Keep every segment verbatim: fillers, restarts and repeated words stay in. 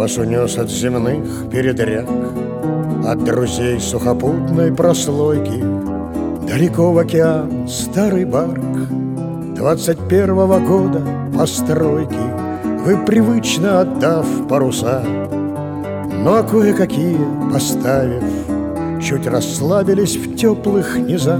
Вас унес от земных передряг, от друзей сухопутной прослойки, далеко в океан старый барк двадцать первого года постройки. Вы, привычно отдав паруса, ну а кое-какие поставив, чуть расслабились в теплых низах,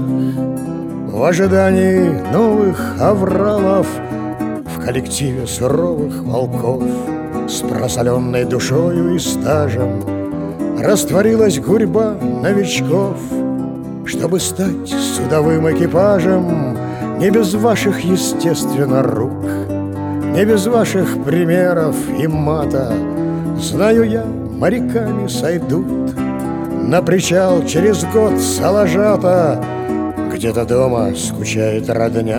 в ожидании новых авралов, в коллективе суровых волков. С просоленной душою и стажем растворилась гурьба новичков, чтобы стать судовым экипажем. Не без ваших, естественно, рук, не без ваших примеров и мата, знаю я, моряками сойдут на причал через год салажата. Где-то дома скучает родня,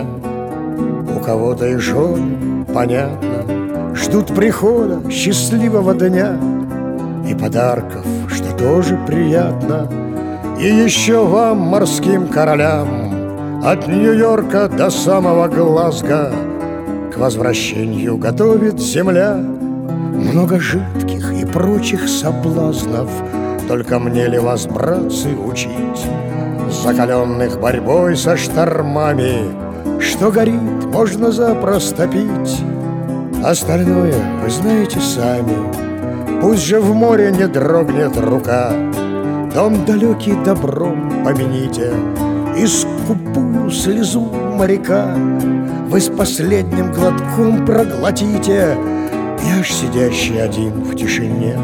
у кого-то и жен, понятно, ждут прихода счастливого дня и подарков, что тоже приятно. И еще вам, морским королям, от Нью-Йорка до самого Глазго к возвращению готовит земля много жидких и прочих соблазнов. Только мне ли вас, братцы, учить, закаленных борьбой со штормами, что горит, можно запросто пить, остальное вы знаете сами. Пусть же в море не дрогнет рука, дом далекий добром помяните, и скупую слезу моряка вы с последним глотком проглотите. Я ж сидящий один в тишине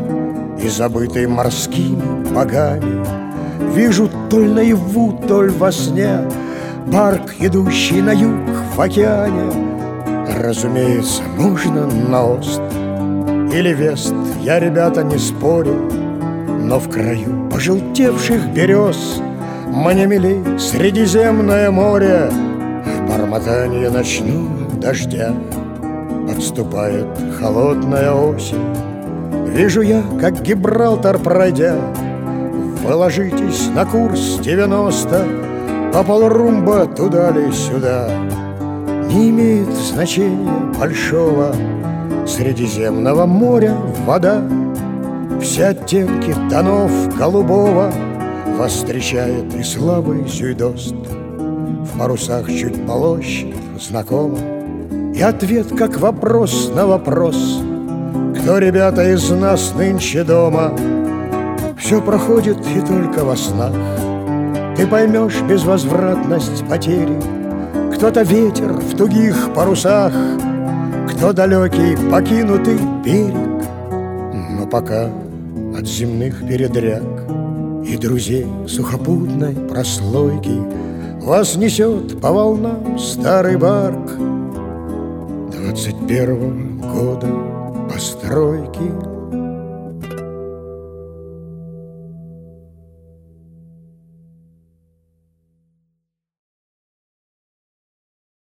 и забытый морскими богами вижу толь наяву, толь во сне барк, идущий на юг в океане. Разумеется, можно на ост или вест, я, ребята, не спорю, но в краю пожелтевших берез мне милей Средиземное море. В бормотанье ночного дождя подступает холодная осень. Вижу я, как Гибралтар пройдя, вы ложитесь на курс девяносто, по полрумба туда ли сюда. Не имеет значения большого, Средиземного моря вода. Все оттенки тонов голубого вас встречает и слабый зюйдост. В парусах чуть полощет, знакомо, и ответ как вопрос на вопрос: кто, ребята, из нас нынче дома? Все проходит и только во снах. Ты поймешь безвозвратность потери. Кто-то ветер в тугих парусах, кто далекий покинутый берег. Но пока от земных передряг и друзей сухопутной прослойки вас несет по волнам старый барк двадцать первого года постройки.